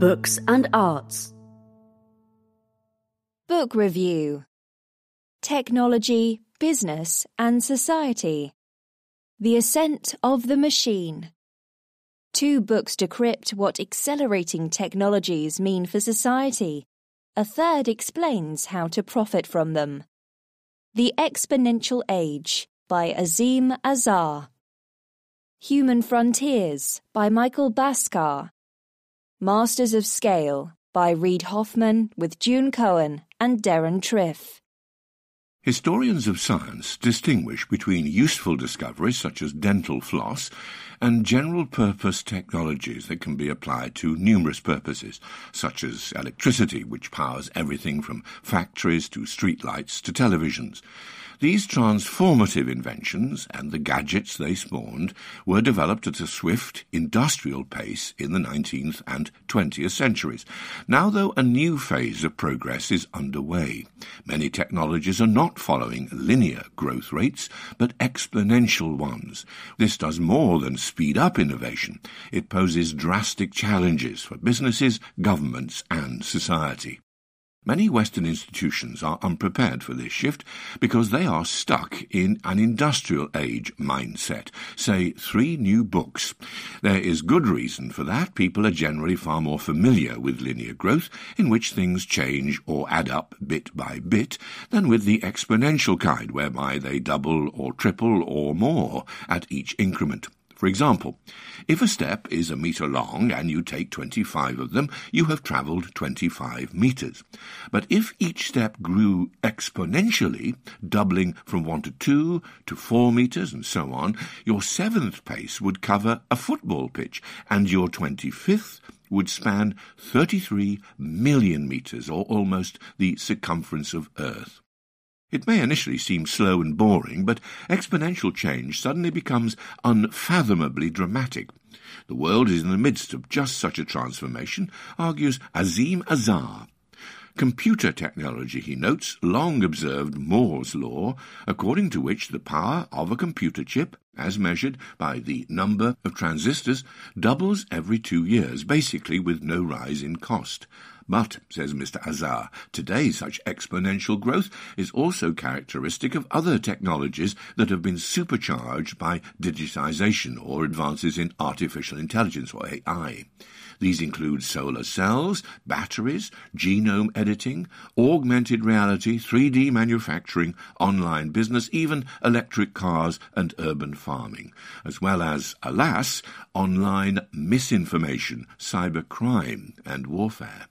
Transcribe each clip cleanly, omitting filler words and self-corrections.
Books and Arts. Book Review. Technology, Business and Society. The Ascent of the Machine. 2 books decrypt what accelerating technologies mean for society. A third explains how to profit from them. The Exponential Age by Azeem Azhar. Human Frontiers by Michael Bhaskar. Masters of Scale by Reid Hoffman with June Cohen and Darren Triff. Historians of science distinguish between useful discoveries such as dental floss and general-purpose technologies that can be applied to numerous purposes, such as electricity, which powers everything from factories to streetlights to televisions. These transformative inventions and the gadgets they spawned were developed at a swift industrial pace in the 19th and 20th centuries. Now, though, a new phase of progress is underway. Many technologies are not following linear growth rates, but exponential ones. This does more than speed up innovation. It poses drastic challenges for businesses, governments, and society. Many Western institutions are unprepared for this shift because they are stuck in an industrial age mindset, say 3 new books. There is good reason for that. People are generally far more familiar with linear growth, in which things change or add up bit by bit, than with the exponential kind, whereby they double or triple or more at each increment. For example, if a step is a metre long and you take 25 of them, you have travelled 25 metres. But if each step grew exponentially, doubling from 1 to 2 to 4 metres and so on, your 7th pace would cover a football pitch, and your 25th would span 33 million metres, or almost the circumference of Earth. It may initially seem slow and boring, but exponential change suddenly becomes unfathomably dramatic. The world is in the midst of just such a transformation, argues Azeem Azhar. Computer technology, he notes, long observed Moore's law, according to which the power of a computer chip, as measured by the number of transistors, doubles every 2 years, basically with no rise in cost. But, says Mr. Azhar, today such exponential growth is also characteristic of other technologies that have been supercharged by digitization or advances in artificial intelligence, or AI. These include solar cells, batteries, genome editing, augmented reality, 3D manufacturing, online business, even electric cars and urban farming, as well as, alas, online misinformation, cybercrime and warfare.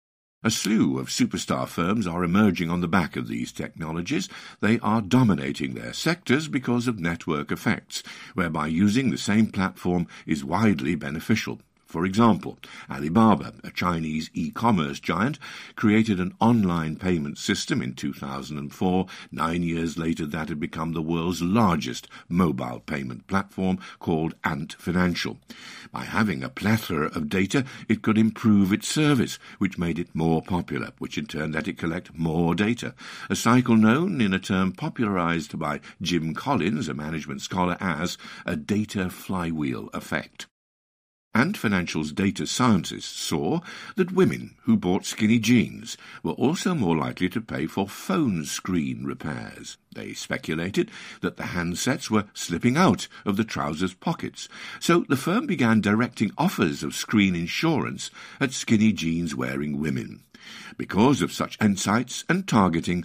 A slew of superstar firms are emerging on the back of these technologies. They are dominating their sectors because of network effects, whereby using the same platform is widely beneficial. For example, Alibaba, a Chinese e-commerce giant, created an online payment system in 2004. 9 years later, that had become the world's largest mobile payment platform, called Ant Financial. By having a plethora of data, it could improve its service, which made it more popular, which in turn let it collect more data, a cycle known in a term popularized by Jim Collins, a management scholar, as a data flywheel effect. Ant Financial's data scientists saw that women who bought skinny jeans were also more likely to pay for phone screen repairs. They speculated that the handsets were slipping out of the trousers' pockets, so the firm began directing offers of screen insurance at skinny jeans-wearing women. Because of such insights and targeting,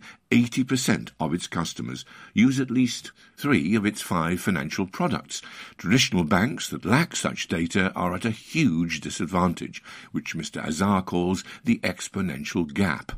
80% of its customers use at least 3 of its 5 financial products. Traditional banks that lack such data are at a huge disadvantage, which Mr. Azhar calls the exponential gap.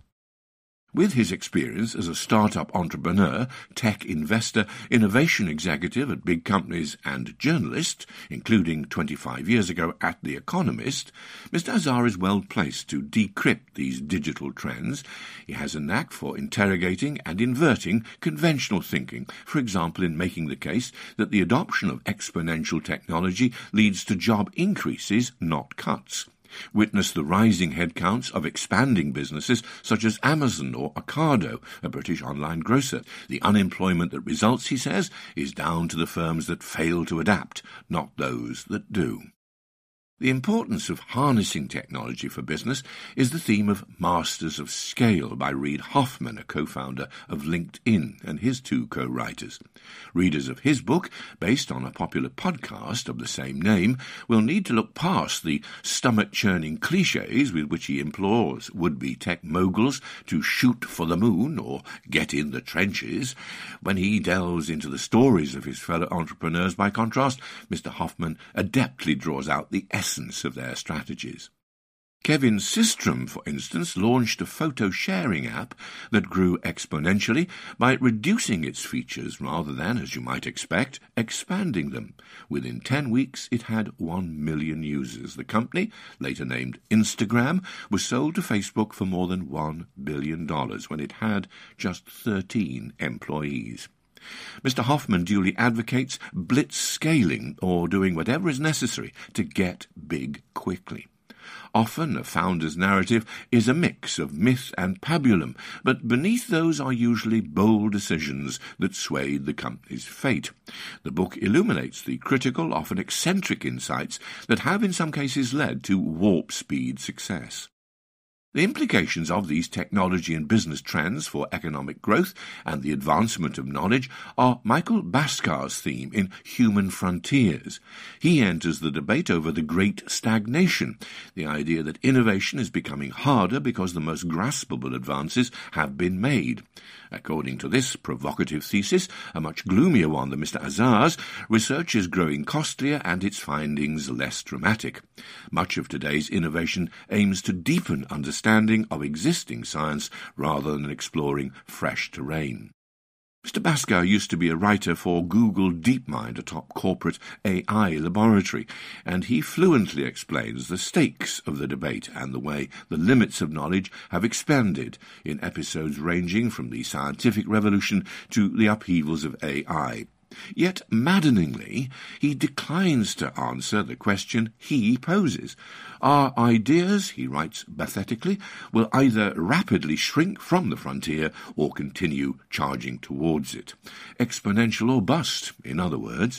With his experience as a startup entrepreneur, tech investor, innovation executive at big companies and journalist, including 25 years ago at The Economist, Mr. Azhar is well placed to decrypt these digital trends. He has a knack for interrogating and inverting conventional thinking, for example in making the case that the adoption of exponential technology leads to job increases, not cuts. Witness the rising headcounts of expanding businesses such as Amazon or Ocado, a British online grocer. The unemployment that results, he says, is down to the firms that fail to adapt, not those that do. The importance of harnessing technology for business is the theme of Masters of Scale by Reid Hoffman, a co-founder of LinkedIn, and his two co-writers. Readers of his book, based on a popular podcast of the same name, will need to look past the stomach-churning cliches with which he implores would-be tech moguls to shoot for the moon or get in the trenches. When he delves into the stories of his fellow entrepreneurs, by contrast, Mr. Hoffman adeptly draws out the essence of their strategies. Kevin Systrom, for instance, launched a photo-sharing app that grew exponentially by reducing its features rather than, as you might expect, expanding them. Within 10 weeks, it had 1 million users. The company, later named Instagram, was sold to Facebook for more than $1 billion when it had just 13 employees. Mr. Hoffman duly advocates blitz scaling, or doing whatever is necessary to get big quickly. Often a founder's narrative is a mix of myth and pabulum, but beneath those are usually bold decisions that swayed the company's fate. The book illuminates the critical, often eccentric insights that have in some cases led to warp-speed success. The implications of these technology and business trends for economic growth and the advancement of knowledge are Michael Bhaskar's theme in Human Frontiers. He enters the debate over the Great Stagnation, the idea that innovation is becoming harder because the most graspable advances have been made. According to this provocative thesis, a much gloomier one than Mr. Azar's, research is growing costlier and its findings less dramatic. Much of today's innovation aims to deepen understanding of existing science rather than exploring fresh terrain. Mr. Bhaskar used to be a writer for Google DeepMind, a top corporate AI laboratory, and he fluently explains the stakes of the debate and the way the limits of knowledge have expanded in episodes ranging from the scientific revolution to the upheavals of AI. Yet, maddeningly, he declines to answer the question he poses. Our ideas, he writes pathetically, will either rapidly shrink from the frontier or continue charging towards it. Exponential or bust, in other words.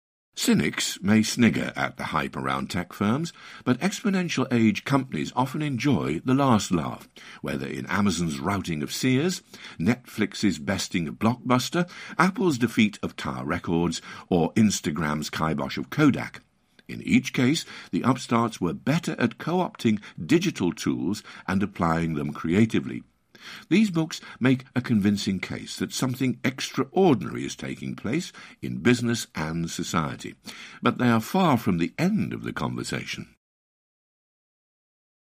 Cynics may snigger at the hype around tech firms, but exponential age companies often enjoy the last laugh, whether in Amazon's routing of Sears, Netflix's besting of Blockbuster, Apple's defeat of Tower Records, or Instagram's kibosh of Kodak. In each case, the upstarts were better at co-opting digital tools and applying them creatively. These books make a convincing case that something extraordinary is taking place in business and society, but they are far from the end of the conversation.